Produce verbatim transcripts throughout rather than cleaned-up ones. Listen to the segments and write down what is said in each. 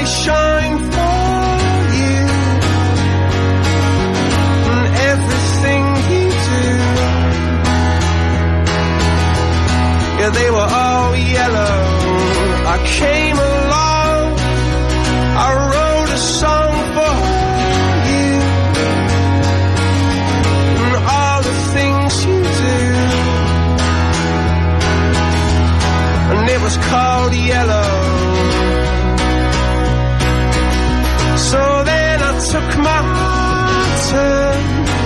they shine for you, and everything you do. Yeah, they were all yellow. I came along, I wrote a song for you, and all the things you do. And it was called Yellow. So then I took my turn.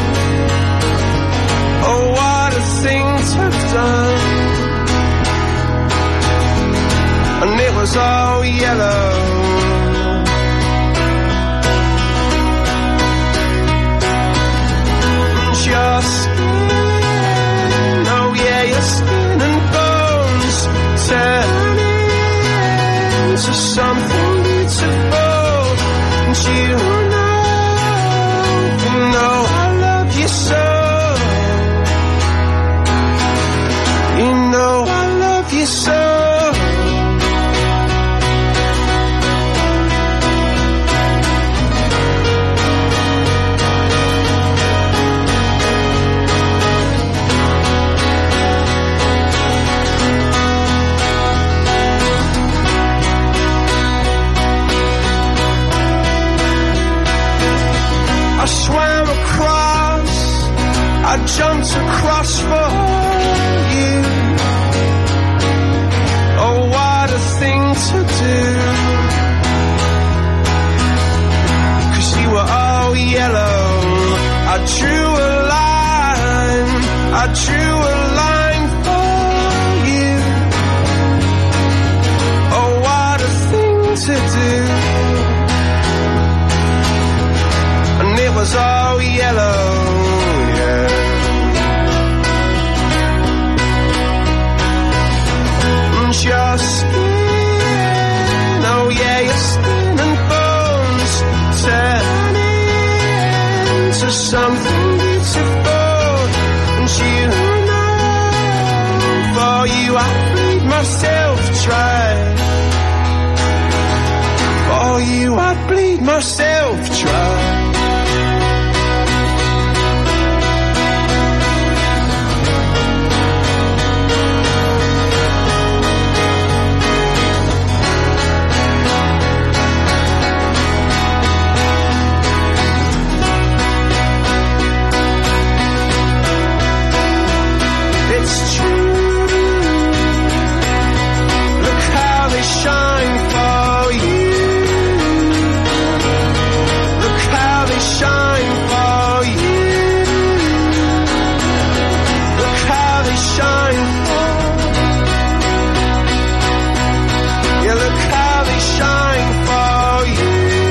Oh, what a thing to have done. And it was all yellow. And your skin, oh yeah, your skin and bones turning into something beautiful. And you know, you know I love you so. You know I love you so. I swam across, I jumped across for you. Oh, what a thing to do. 'Cause you were all yellow. I drew a line, I drew a line for you. Oh, what a thing to do. And it was all yellow, yeah. And your skin, oh yeah, your skin and bones turning into something beautiful. And you know, for you I bleed myself dry. For you I'd bleed myself dry. It's true. Look how they shine for you. Look how they shine for you. Look how they shine for you. Yeah, look how they shine for you.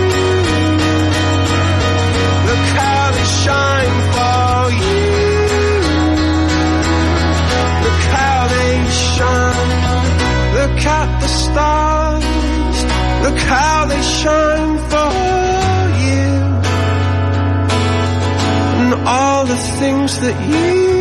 Look how they shine for you. Look how they shine. Look at the stars. Look how they shine for you. And all the things that you